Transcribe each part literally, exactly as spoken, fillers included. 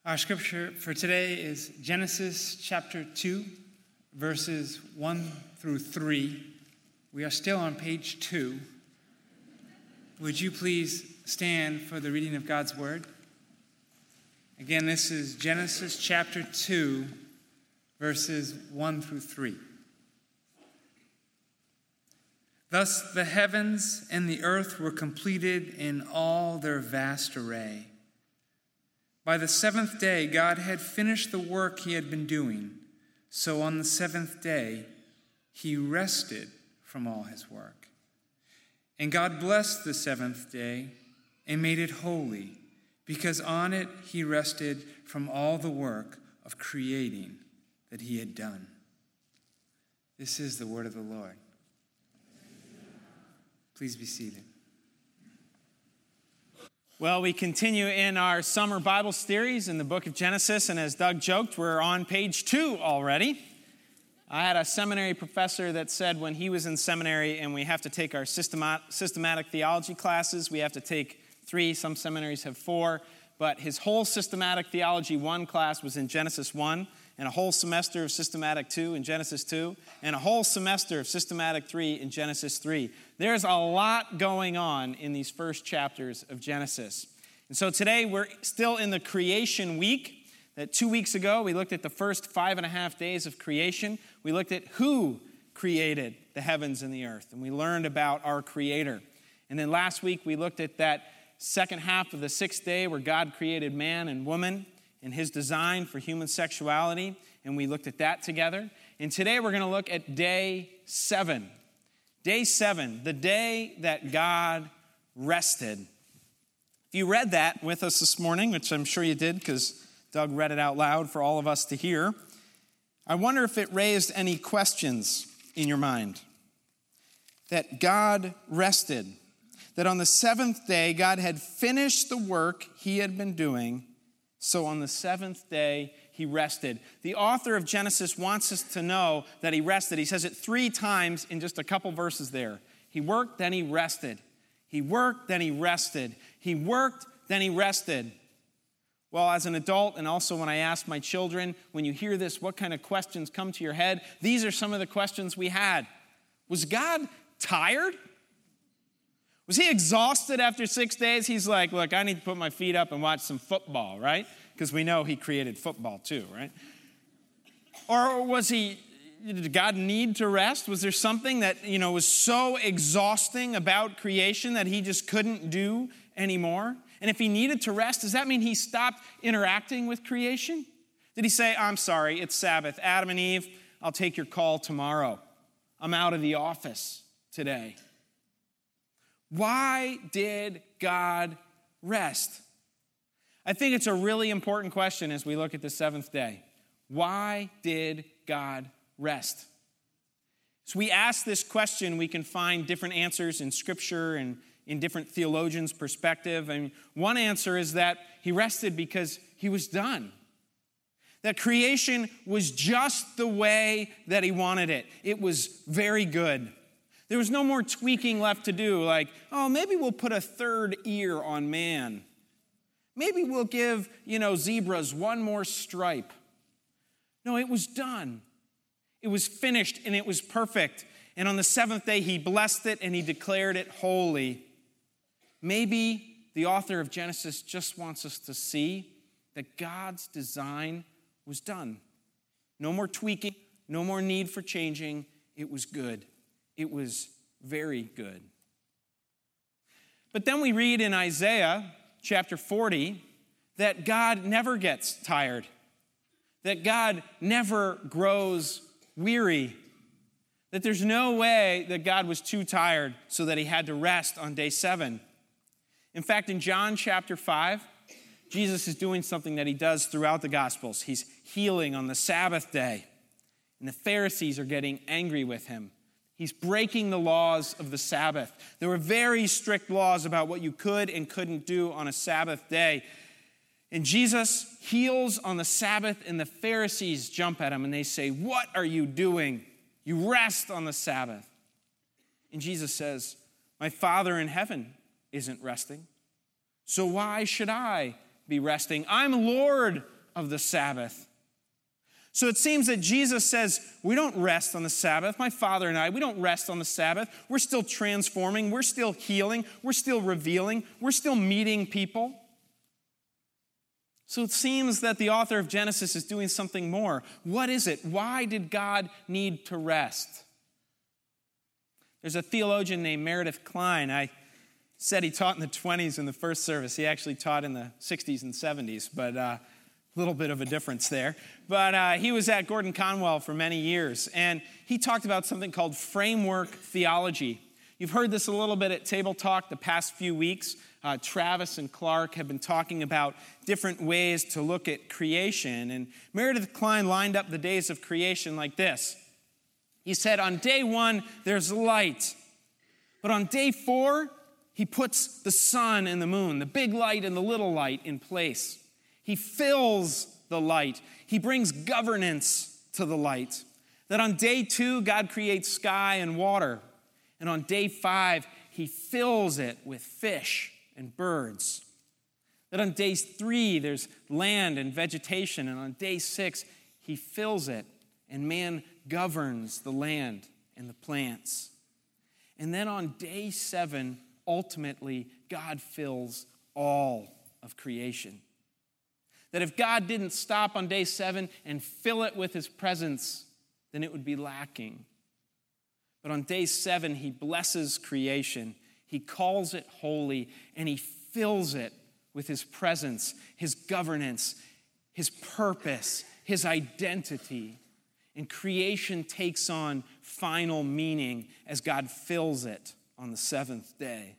Our scripture for today is Genesis chapter two, verses one through three. We are still on page two. Would you please stand for the reading of God's word? Again, this is Genesis chapter two, verses one through three. Thus the heavens and the earth were completed in all their vast array. By the seventh day, God had finished the work he had been doing. So on the seventh day, he rested from all his work. And God blessed the seventh day and made it holy, because on it he rested from all the work of creating that he had done. This is the word of the Lord. Please be seated. Well, we continue in our summer Bible series in the book of Genesis, and as Doug joked, we're on page two already. I had a seminary professor that said when he was in seminary and we have to take our systemat- systematic theology classes, we have to take three, some seminaries have four, but his whole systematic theology one class was in Genesis one, and a whole semester of systematic two in Genesis two, and a whole semester of systematic three in Genesis three. There's a lot going on in these first chapters of Genesis. And so today we're still in the creation week. That two weeks ago we looked at the first five and a half days of creation. We looked at who created the heavens and the earth, and we learned about our Creator. And then last week we looked at that second half of the sixth day where God created man and woman and his design for human sexuality, and we looked at that together. And today we're going to look at day seven. Day seven, the day that God rested. If you read that with us this morning, which I'm sure you did because Doug read it out loud for all of us to hear, I wonder if it raised any questions in your mind. That God rested. That on the seventh day, God had finished the work he had been doing. So on the seventh day, he rested. The author of Genesis wants us to know that he rested. He says it three times in just a couple verses there. He worked, then he rested. He worked, then he rested. He worked, then he rested. Well, as an adult, and also when I ask my children, when you hear this, what kind of questions come to your head? These are some of the questions we had. Was God tired? Was he exhausted after six days? He's like, look, I need to put my feet up and watch some football, right? Because we know he created football too, right? Or was he, did God need to rest? Was there something that, you know, was so exhausting about creation that he just couldn't do anymore? And if he needed to rest, does that mean he stopped interacting with creation? Did he say, I'm sorry, it's Sabbath. Adam and Eve, I'll take your call tomorrow. I'm out of the office today. Why did God rest? I think it's a really important question as we look at the seventh day. Why did God rest? So we ask this question, we can find different answers in Scripture and in different theologians' perspective. And one answer is that he rested because he was done. That creation was just the way that he wanted it. It was very good. There was no more tweaking left to do, like, oh, maybe we'll put a third ear on man. Maybe we'll give, you know, zebras one more stripe. No, it was done. It was finished, and it was perfect. And on the seventh day, he blessed it, and he declared it holy. Maybe the author of Genesis just wants us to see that God's design was done. No more tweaking, no more need for changing. It was good. It was very good. But then we read in Isaiah chapter forty that God never gets tired, that God never grows weary, that there's no way that God was too tired so that he had to rest on day seven. In fact, in John chapter five, Jesus is doing something that he does throughout the Gospels. He's healing on the Sabbath day, and the Pharisees are getting angry with him. He's breaking the laws of the Sabbath. There were very strict laws about what you could and couldn't do on a Sabbath day. And Jesus heals on the Sabbath, and the Pharisees jump at him, and they say, what are you doing? You rest on the Sabbath. And Jesus says, my Father in heaven isn't resting, so why should I be resting? I'm Lord of the Sabbath. So it seems that Jesus says, we don't rest on the Sabbath. My Father and I, we don't rest on the Sabbath. We're still transforming. We're still healing. We're still revealing. We're still meeting people. So it seems that the author of Genesis is doing something more. What is it? Why did God need to rest? There's a theologian named Meredith Kline. I said he taught in the twenties in the first service. He actually taught in the sixties and seventies, but uh, a little bit of a difference there. But uh, he was at Gordon Conwell for many years, and he talked about something called framework theology. You've heard this a little bit at Table Talk the past few weeks. Uh, Travis and Clark have been talking about different ways to look at creation, and Meredith Kline lined up the days of creation like this. He said, on day one, there's light, but on day four, he puts the sun and the moon, the big light and the little light, in place. He fills the light. He brings governance to the light. That on day two, God creates sky and water. And on day five, he fills it with fish and birds. That on day three, there's land and vegetation. And on day six, he fills it, and man governs the land and the plants. And then on day seven, ultimately, God fills all of creation. That if God didn't stop on day seven and fill it with his presence, then it would be lacking. But on day seven, he blesses creation. He calls it holy, and he fills it with his presence, his governance, his purpose, his identity. And creation takes on final meaning as God fills it on the seventh day.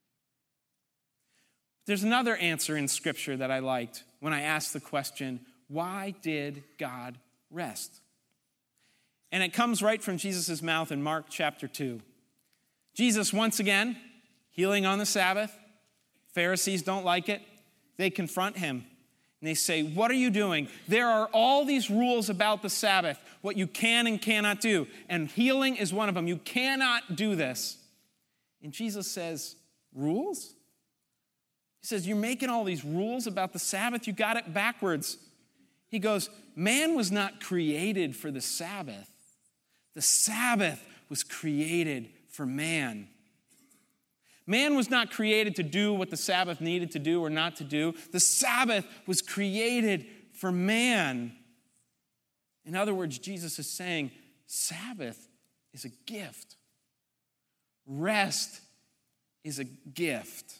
There's another answer in Scripture that I liked when I asked the question, why did God rest? And it comes right from Jesus' mouth in Mark chapter two. Jesus, once again, healing on the Sabbath. Pharisees don't like it. They confront him. And they say, what are you doing? There are all these rules about the Sabbath, what you can and cannot do. And healing is one of them. You cannot do this. And Jesus says, rules? He says, you're making all these rules about the Sabbath. You got it backwards. He goes, man was not created for the Sabbath. The Sabbath was created for man. Man was not created to do what the Sabbath needed to do or not to do. The Sabbath was created for man. In other words, Jesus is saying, Sabbath is a gift. Rest is a gift.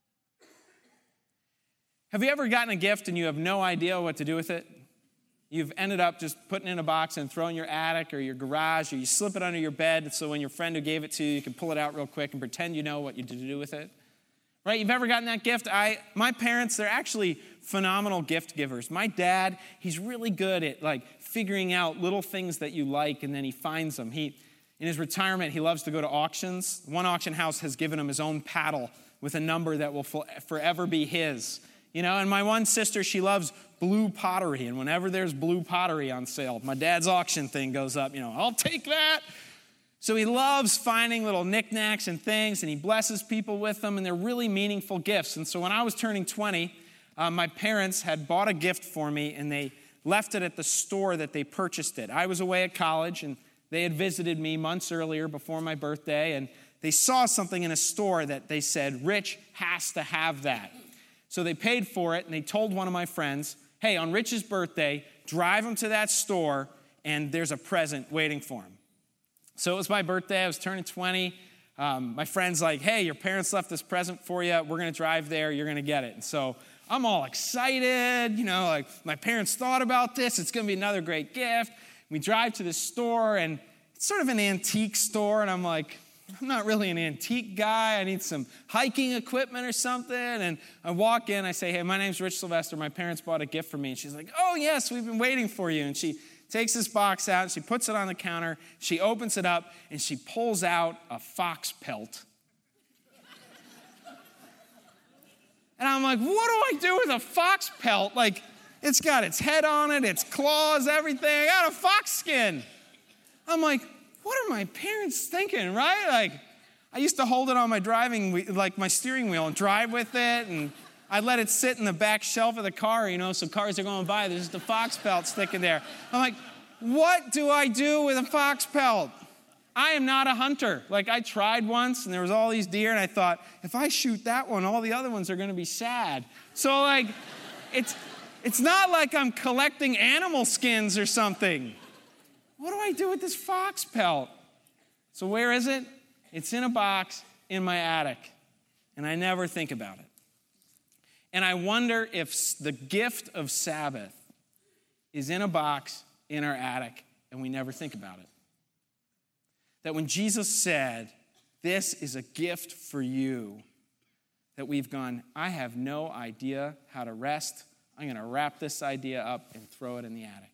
Have you ever gotten a gift and you have no idea what to do with it? You've ended up just putting it in a box and throwing it in your attic or your garage, or you slip it under your bed so when your friend who gave it to you, you can pull it out real quick and pretend you know what you did to do with it. Right? You've ever gotten that gift? I, my parents, they're actually phenomenal gift givers. My dad, he's really good at like figuring out little things that you like, and then he finds them. He, in his retirement, he loves to go to auctions. One auction house has given him his own paddle with a number that will forever be his. You know, and my one sister, she loves blue pottery, and whenever there's blue pottery on sale, my dad's auction thing goes up, you know, I'll take that. So he loves finding little knickknacks and things, and he blesses people with them, and they're really meaningful gifts. And so when I was turning twenty, uh, my parents had bought a gift for me, and they left it at the store that they purchased it. I was away at college, and they had visited me months earlier before my birthday, and they saw something in a store that they said, Rich has to have that. So they paid for it, and they told one of my friends, hey, on Rich's birthday, drive him to that store, and there's a present waiting for him. So it was my birthday. I was turning twenty. Um, my friend's like, hey, your parents left this present for you. We're going to drive there. You're going to get it. And so I'm all excited. You know, like my parents thought about this. It's going to be another great gift. We drive to the store, and it's sort of an antique store, and I'm like, I'm not really an antique guy. I need some hiking equipment or something. And I walk in. I say, hey, my name's Rich Sylvester. My parents bought a gift for me. And she's like, oh, yes, we've been waiting for you. And she takes this box out. And she puts it on the counter. She opens it up, and she pulls out a fox pelt. And I'm like, what do I do with a fox pelt? Like, it's got its head on it, its claws, everything. I got a fox skin. I'm like, what are my parents thinking, right? Like, I used to hold it on my driving, like my steering wheel and drive with it, and I let it sit in the back shelf of the car, you know, so cars are going by. There's just a fox pelt sticking there. I'm like, what do I do with a fox pelt? I am not a hunter. Like, I tried once, and there was all these deer, and I thought, if I shoot that one, all the other ones are going to be sad. So, like, it's it's not like I'm collecting animal skins or something. What do I do with this fox pelt? So where is it? It's in a box in my attic, and I never think about it. And I wonder if the gift of Sabbath is in a box in our attic, and we never think about it. That when Jesus said, this is a gift for you, that we've gone, I have no idea how to rest. I'm going to wrap this idea up and throw it in the attic.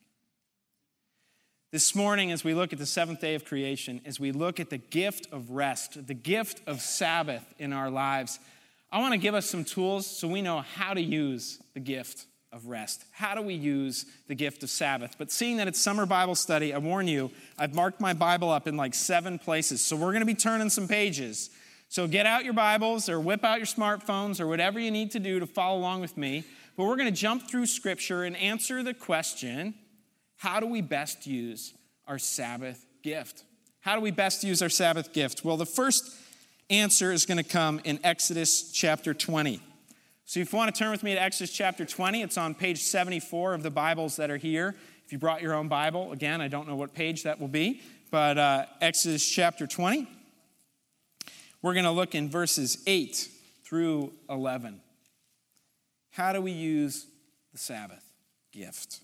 This morning, as we look at the seventh day of creation, as we look at the gift of rest, the gift of Sabbath in our lives, I want to give us some tools so we know how to use the gift of rest. How do we use the gift of Sabbath? But seeing that it's summer Bible study, I warn you, I've marked my Bible up in like seven places. So we're going to be turning some pages. So get out your Bibles or whip out your smartphones or whatever you need to do to follow along with me. But we're going to jump through Scripture and answer the question, how do we best use our Sabbath gift? How do we best use our Sabbath gift? Well, the first answer is going to come in Exodus chapter twenty. So if you want to turn with me to Exodus chapter twenty, it's on page seventy-four of the Bibles that are here. If you brought your own Bible, again, I don't know what page that will be, but uh, Exodus chapter twenty. We're going to look in verses eight through eleven. How do we use the Sabbath gift?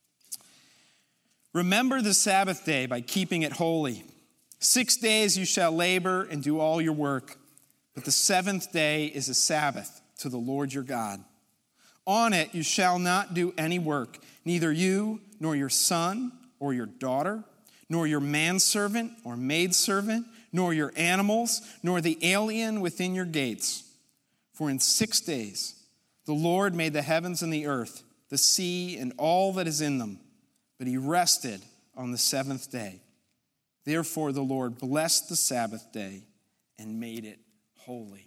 Remember the Sabbath day by keeping it holy. Six days you shall labor and do all your work, but the seventh day is a Sabbath to the Lord your God. On it you shall not do any work, neither you nor your son or your daughter, nor your manservant or maidservant, nor your animals, nor the alien within your gates. For in six days the Lord made the heavens and the earth, the sea and all that is in them, but he rested on the seventh day. Therefore the Lord blessed the Sabbath day and made it holy.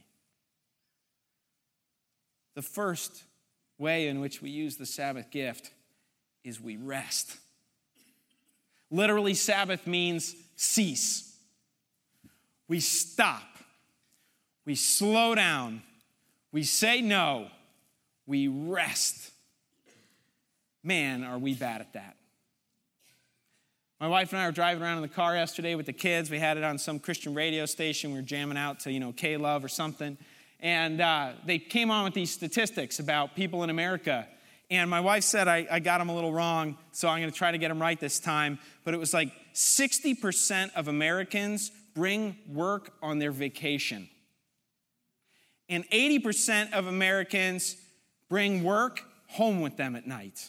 The first way in which we use the Sabbath gift is we rest. Literally, Sabbath means cease. We stop. We slow down. We say no. We rest. Man, are we bad at that. My wife and I were driving around in the car yesterday with the kids. We had it on some Christian radio station. We were jamming out to, you know, K-Love or something. And uh, they came on with these statistics about people in America. And my wife said I, I got them a little wrong, so I'm going to try to get them right this time. But it was like sixty percent of Americans bring work on their vacation. And eighty percent of Americans bring work home with them at night.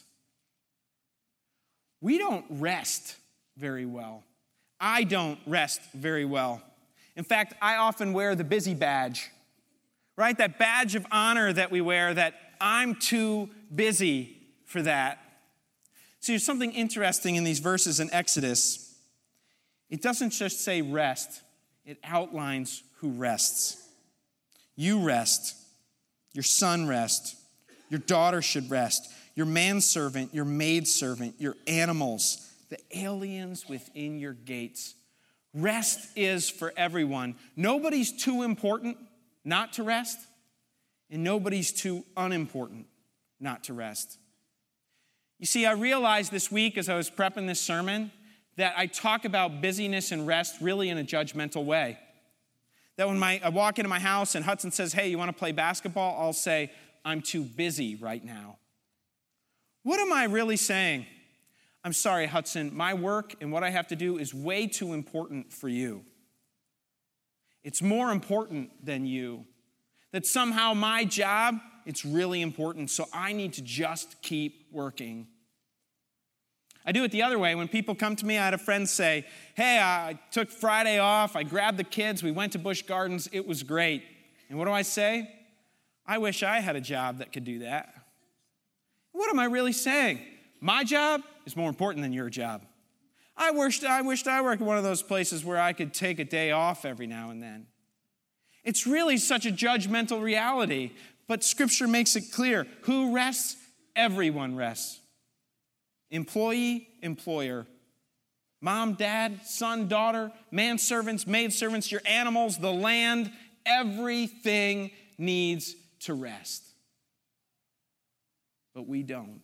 We don't rest very well. I don't rest very well. In fact, I often wear the busy badge, right? That badge of honor that we wear, that I'm too busy for that. So there's something interesting in these verses in Exodus. It doesn't just say rest, it outlines who rests. You rest, your son rest, your daughter should rest, your manservant, your maidservant, your animals, the aliens within your gates. Rest is for everyone. Nobody's too important not to rest, and nobody's too unimportant not to rest. You see, I realized this week as I was prepping this sermon that I talk about busyness and rest really in a judgmental way. That when my, I walk into my house and Hudson says, hey, you want to play basketball? I'll say, I'm too busy right now. What am I really saying? I'm sorry, Hudson, my work and what I have to do is way too important for you. It's more important than you. That somehow my job, it's really important, so I need to just keep working. I do it the other way. When people come to me, I had a friend say, hey, I took Friday off, I grabbed the kids, we went to Busch Gardens, it was great. And what do I say? I wish I had a job that could do that. What am I really saying? My job is more important than your job. I wished I wished I worked in one of those places where I could take a day off every now and then. It's really such a judgmental reality. But Scripture makes it clear. Who rests? Everyone rests. Employee, employer. Mom, dad, son, daughter, manservants, maidservants, your animals, the land, everything needs to rest. But we don't.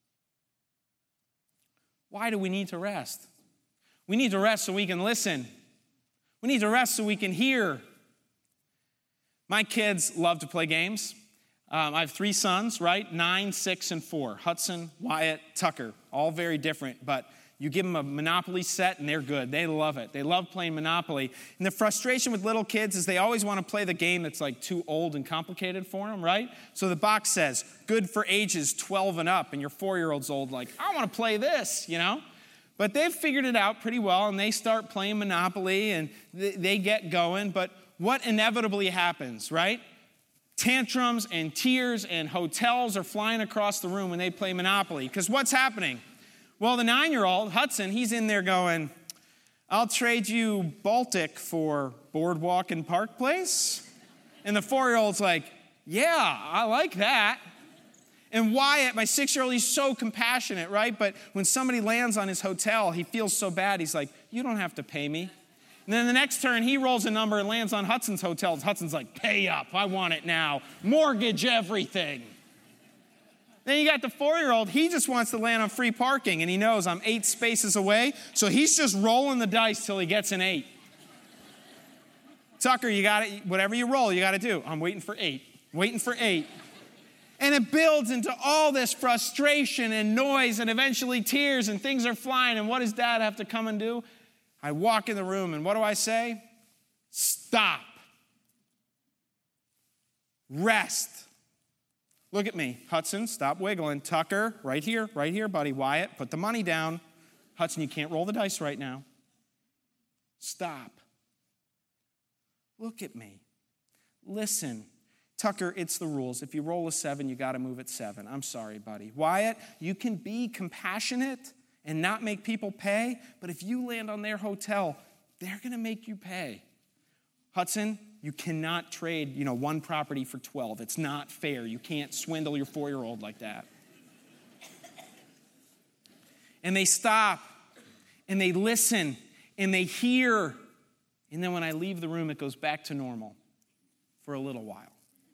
Why do we need to rest? We need to rest so we can listen. We need to rest so we can hear. My kids love to play games. Um, I have three sons, right? Nine, six, and four. Hudson, Wyatt, Tucker. All very different, but you give them a Monopoly set and they're good. They love it. They love playing Monopoly. And the frustration with little kids is they always want to play the game that's like too old and complicated for them, right? So the box says, good for ages twelve and up, and your four-year-old's old, like, I want to play this, you know? But they've figured it out pretty well, and they start playing Monopoly, and they get going. But what inevitably happens, right? Tantrums and tears and hotels are flying across the room when they play Monopoly. Because what's happening? Well, the nine-year-old, Hudson, he's in there going, I'll trade you Baltic for Boardwalk and Park Place. And the four-year-old's like, yeah, I like that. And Wyatt, my six-year-old, he's so compassionate, right? But when somebody lands on his hotel, he feels so bad. He's like, you don't have to pay me. And then the next turn, he rolls a number and lands on Hudson's hotel. Hudson's like, pay up. I want it now. Mortgage everything. Then you got the four-year-old. He just wants to land on free parking, and he knows I'm eight spaces away, so he's just rolling the dice till he gets an eight. Tucker, you got it. Whatever you roll, you got to do. I'm waiting for eight. Waiting for eight. And it builds into all this frustration and noise and eventually tears, and things are flying. And what does Dad have to come and do? I walk in the room, and what do I say? Stop. Rest. Look at me. Hudson, stop wiggling. Tucker, right here, right here, buddy. Wyatt, put the money down. Hudson, you can't roll the dice right now. Stop. Look at me. Listen. Tucker, it's the rules. If you roll a seven, you got to move at seven. I'm sorry, buddy. Wyatt, you can be compassionate and not make people pay, but if you land on their hotel, they're going to make you pay. Hudson, you cannot trade, you know, one property for twelve. It's not fair. You can't swindle your four-year-old like that. And they stop, and they listen, and they hear, and then when I leave the room, it goes back to normal for a little while.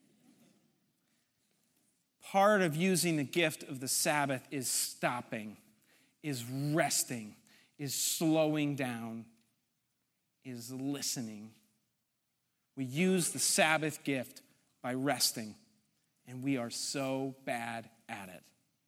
Part of using the gift of the Sabbath is stopping, is resting, is slowing down, is listening. We use the Sabbath gift by resting, and we are so bad at it.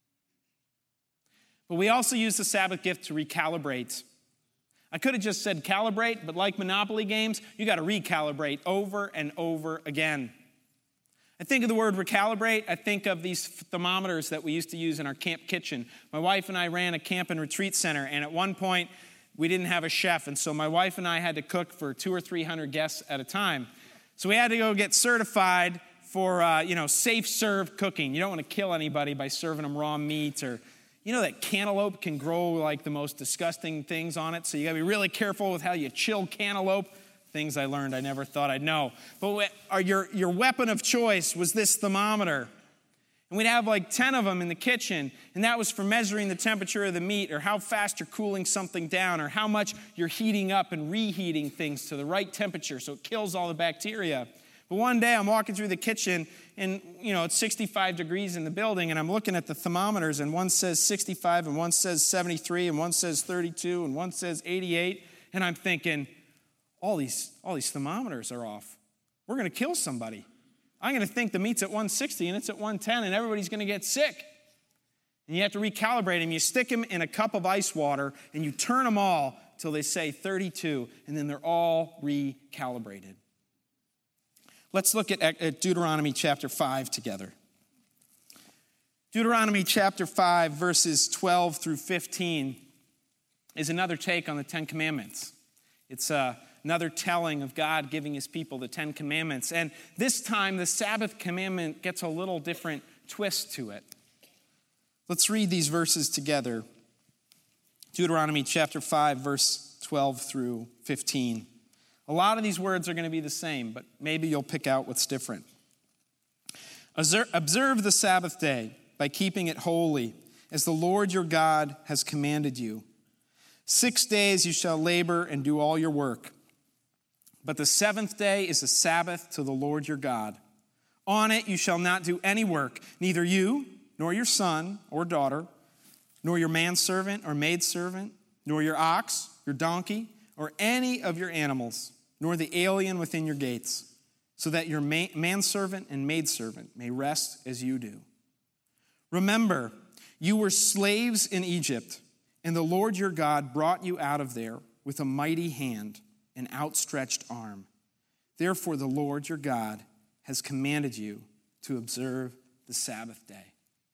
But we also use the Sabbath gift to recalibrate. I could have just said calibrate, but like Monopoly games, you got to recalibrate over and over again. I think of the word recalibrate, I think of these thermometers that we used to use in our camp kitchen. My wife and I ran a camp and retreat center, and at one point, we didn't have a chef, and so my wife and I had to cook for two or three hundred guests at a time. So we had to go get certified for, uh, you know, safe serve cooking. You don't want to kill anybody by serving them raw meat, or, you know, that cantaloupe can grow like the most disgusting things on it, so you got to be really careful with how you chill cantaloupe. Things I learned I never thought I'd know. But your, your weapon of choice was this thermometer. And we'd have like ten of them in the kitchen, and that was for measuring the temperature of the meat, or how fast you're cooling something down, or how much you're heating up and reheating things to the right temperature so it kills all the bacteria. But one day I'm walking through the kitchen, and you know it's sixty-five degrees in the building, and I'm looking at the thermometers, and one says sixty-five, and one says seventy-three, and one says thirty-two, and one says eighty-eight, and I'm thinking, all these, all these thermometers are off. We're going to kill somebody. I'm going to think the meat's at one sixty and it's at one ten, and everybody's going to get sick. And you have to recalibrate them. You stick them in a cup of ice water, and you turn them all till they say thirty-two, and then they're all recalibrated. Let's look at, at Deuteronomy chapter five together. Deuteronomy chapter five, verses twelve through fifteen, is another take on the Ten Commandments. It's uh, another telling of God giving his people the Ten Commandments. And this time, the Sabbath commandment gets a little different twist to it. Let's read these verses together. Deuteronomy chapter five, verse twelve through fifteen. A lot of these words are going to be the same, but maybe you'll pick out what's different. Observe the Sabbath day by keeping it holy, as the Lord your God has commanded you. Six days you shall labor and do all your work. But the seventh day is a Sabbath to the Lord your God. On it you shall not do any work, neither you, nor your son or daughter, nor your manservant or maidservant, nor your ox, your donkey, or any of your animals, nor the alien within your gates, so that your manservant and maidservant may rest as you do. Remember, you were slaves in Egypt, and the Lord your God brought you out of there with a mighty hand and outstretched arm. Therefore, the Lord your God has commanded you to observe the Sabbath day.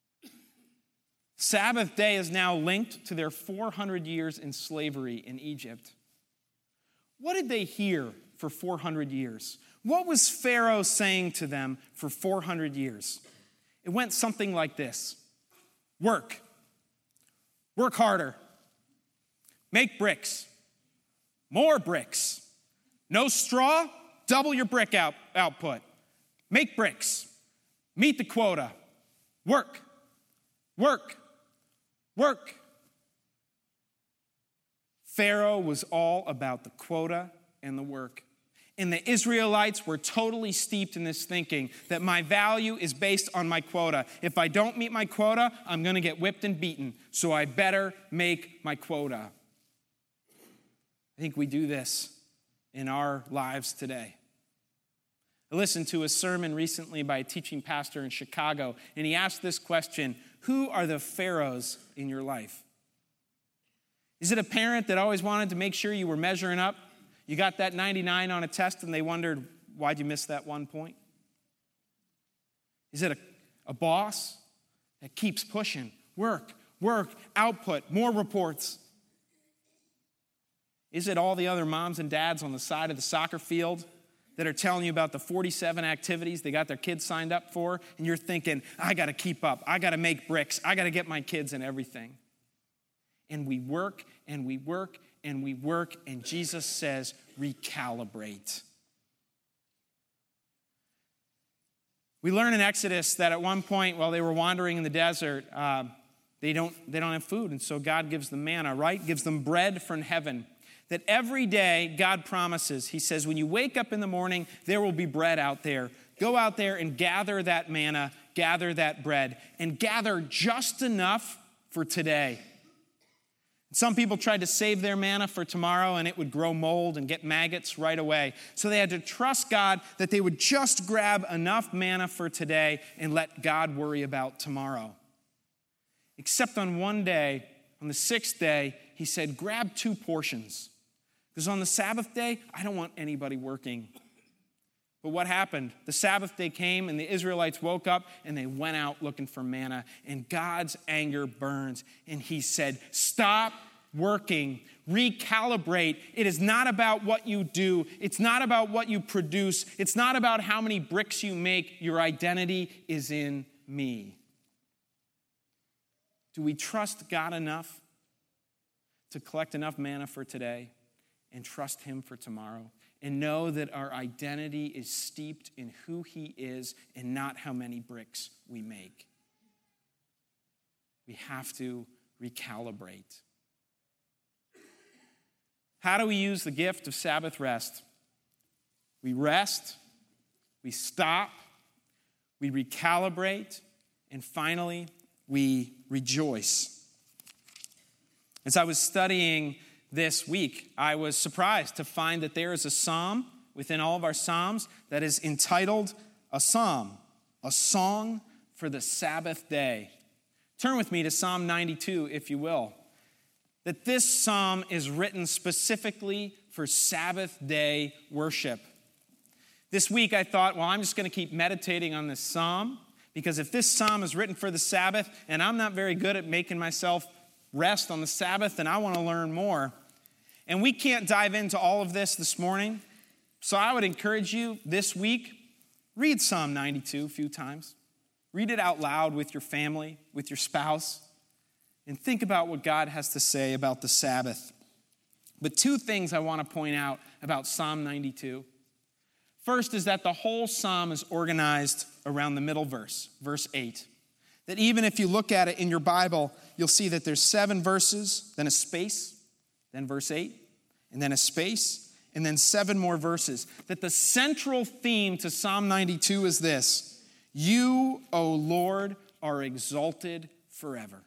Sabbath day is now linked to their four hundred years in slavery in Egypt. What did they hear for four hundred years? What was Pharaoh saying to them for four hundred years? It went something like this. Work. Work harder. Make bricks. More bricks. No straw, double your brick out, output. Make bricks. Meet the quota. Work. Work. Work. Pharaoh was all about the quota and the work. And the Israelites were totally steeped in this thinking that my value is based on my quota. If I don't meet my quota, I'm going to get whipped and beaten. So I better make my quota. I think we do this in our lives today. I listened to a sermon recently by a teaching pastor in Chicago, and he asked this question: who are the pharaohs in your life? Is it a parent that always wanted to make sure you were measuring up? You got that ninety-nine on a test and they wondered, why'd you miss that one point? Is it a, a boss that keeps pushing? Work, work, output, more reports. Is it all the other moms and dads on the side of the soccer field that are telling you about the forty-seven activities they got their kids signed up for, and you're thinking, I got to keep up, I got to make bricks, I got to get my kids in everything? And we work and we work and we work, and Jesus says, recalibrate. We learn in Exodus that at one point, while they were wandering in the desert, uh, they don't, they don't have food, and so God gives them manna, right? Gives them bread from heaven. That every day, God promises, he says, when you wake up in the morning, there will be bread out there. Go out there and gather that manna, gather that bread, and gather just enough for today. Some people tried to save their manna for tomorrow, and it would grow mold and get maggots right away. So they had to trust God that they would just grab enough manna for today and let God worry about tomorrow. Except on one day, on the sixth day, he said, grab two portions. Because on the Sabbath day, I don't want anybody working. But what happened? The Sabbath day came, and the Israelites woke up, and they went out looking for manna. And God's anger burns, and he said, stop working. Recalibrate. It is not about what you do. It's not about what you produce. It's not about how many bricks you make. Your identity is in me. Do we trust God enough to collect enough manna for today and trust him for tomorrow? And know that our identity is steeped in who he is and not how many bricks we make. We have to recalibrate. How do we use the gift of Sabbath rest? We rest, we stop, we recalibrate, and finally, we rejoice. As I was studying this week, I was surprised to find that there is a psalm within all of our psalms that is entitled a psalm, a song for the Sabbath day. Turn with me to Psalm ninety-two, if you will. That this psalm is written specifically for Sabbath day worship. This week I thought, well, I'm just going to keep meditating on this psalm, because if this psalm is written for the Sabbath and I'm not very good at making myself rest on the Sabbath, then I want to learn more. And we can't dive into all of this this morning, so I would encourage you this week, read Psalm ninety-two a few times. Read it out loud with your family, with your spouse, and think about what God has to say about the Sabbath. But two things I want to point out about Psalm ninety-two. First is that the whole psalm is organized around the middle verse, verse eight. That even if you look at it in your Bible, you'll see that there's seven verses, then a space, then verse eight, and then a space, and then seven more verses. That the central theme to Psalm ninety-two is this: you, O Lord, are exalted forever.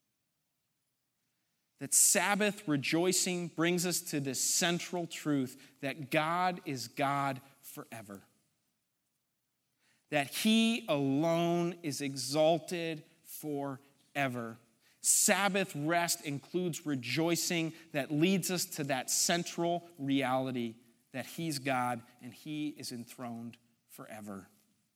That Sabbath rejoicing brings us to this central truth that God is God forever. That he alone is exalted forever. Sabbath rest includes rejoicing that leads us to that central reality that he's God and he is enthroned forever.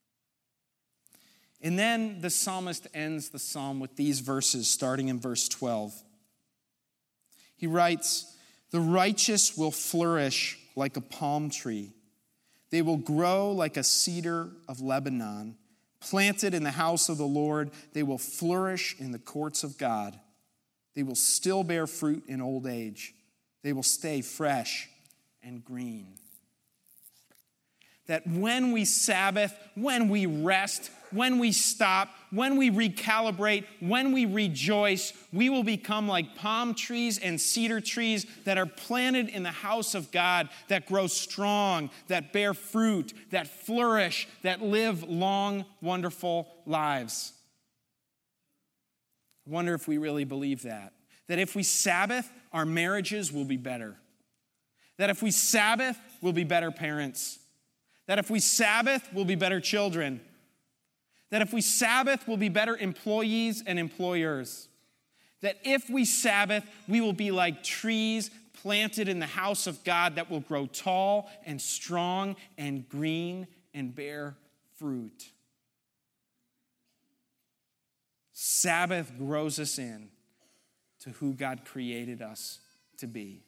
And then the psalmist ends the psalm with these verses, starting in verse twelve. He writes, "The righteous will flourish like a palm tree. They will grow like a cedar of Lebanon. Planted in the house of the Lord, they will flourish in the courts of God. They will still bear fruit in old age. They will stay fresh and green." That when we Sabbath, when we rest, when we stop, when we recalibrate, when we rejoice, we will become like palm trees and cedar trees that are planted in the house of God, that grow strong, that bear fruit, that flourish, that live long, wonderful lives. I wonder if we really believe that. That if we Sabbath, our marriages will be better. That if we Sabbath, we'll be better parents. That if we Sabbath, we'll be better children. That if we Sabbath, we'll be better employees and employers. That if we Sabbath, we will be like trees planted in the house of God that will grow tall and strong and green and bear fruit. Sabbath grows us in to who God created us to be.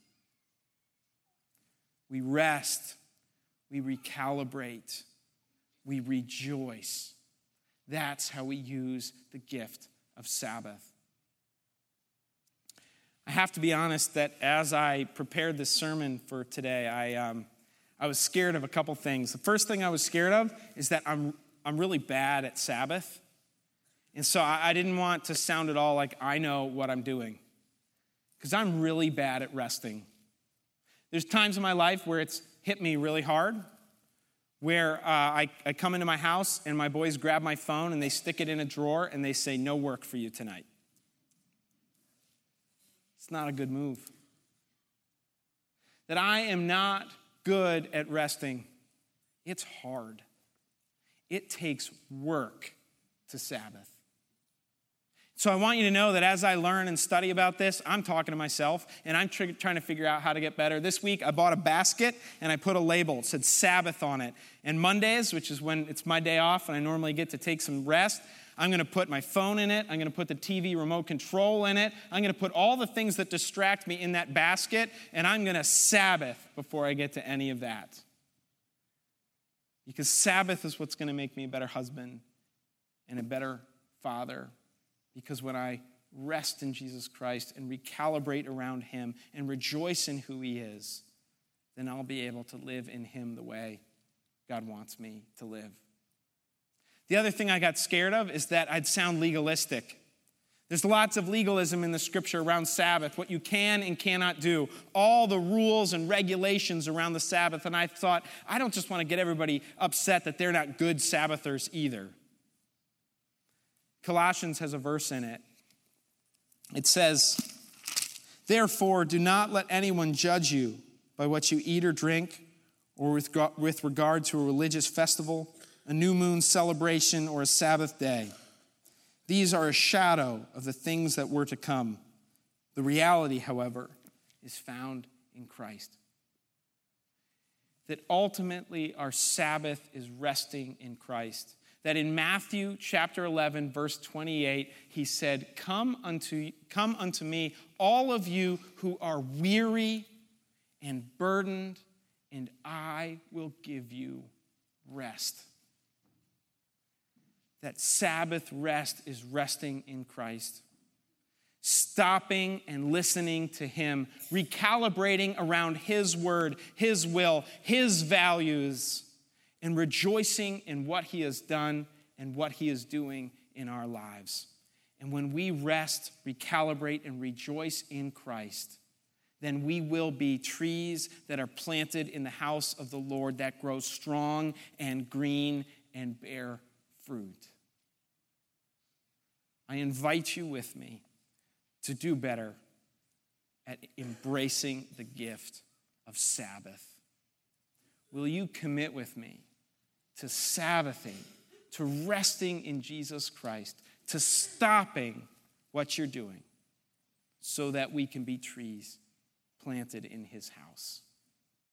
We rest. We recalibrate. We rejoice. That's how we use the gift of Sabbath. I have to be honest that as I prepared this sermon for today, I um, I was scared of a couple things. The first thing I was scared of is that I'm I'm really bad at Sabbath. And so I, I didn't want to sound at all like I know what I'm doing. Because I'm really bad at resting. There's times in my life where it's hit me really hard, where uh, I, I come into my house and my boys grab my phone and they stick it in a drawer and they say, "No work for you tonight." It's not a good move. That I am not good at resting. It's hard. It takes work to Sabbath. So I want you to know that as I learn and study about this, I'm talking to myself, and I'm tr- trying to figure out how to get better. This week, I bought a basket, and I put a label. It said Sabbath on it. And Mondays, which is when it's my day off, and I normally get to take some rest, I'm going to put my phone in it. I'm going to put the T V remote control in it. I'm going to put all the things that distract me in that basket, and I'm going to Sabbath before I get to any of that. Because Sabbath is what's going to make me a better husband and a better father. Because when I rest in Jesus Christ and recalibrate around him and rejoice in who he is, then I'll be able to live in him the way God wants me to live. The other thing I got scared of is that I'd sound legalistic. There's lots of legalism in the scripture around Sabbath, what you can and cannot do, all the rules and regulations around the Sabbath. And I thought, I don't just want to get everybody upset that they're not good Sabbathers either. Colossians has a verse in it. It says, "Therefore, do not let anyone judge you by what you eat or drink, or with, with regard to a religious festival, a new moon celebration, or a Sabbath day. These are a shadow of the things that were to come. The reality, however, is found in Christ." That ultimately our Sabbath is resting in Christ. That in Matthew chapter eleven, verse twenty-eight, he said, come unto, come unto me, all of you who are weary and burdened, and I will give you rest. That Sabbath rest is resting in Christ. Stopping and listening to him, recalibrating around his word, his will, his values, and rejoicing in what he has done and what he is doing in our lives. And when we rest, recalibrate, and rejoice in Christ, then we will be trees that are planted in the house of the Lord that grow strong and green and bear fruit. I invite you with me to do better at embracing the gift of Sabbath. Will you commit with me to Sabbathing, to resting in Jesus Christ, to stopping what you're doing so that we can be trees planted in his house?